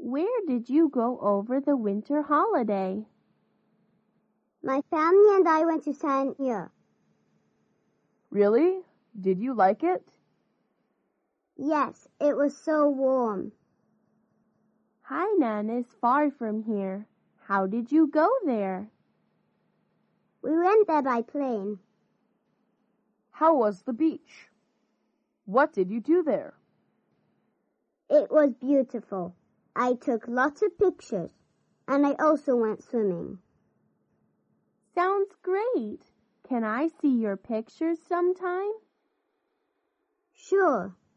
Where did you go over the winter holiday? My family and I went to Sanya. Really? Did you like it? Yes, it was so warm. Hainan is far from here. How did you go there? We went there by plane. How was the beach? What did you do there? It was beautiful. I took lots of pictures, and I also went swimming. Sounds great. Can I see your pictures sometime? Sure.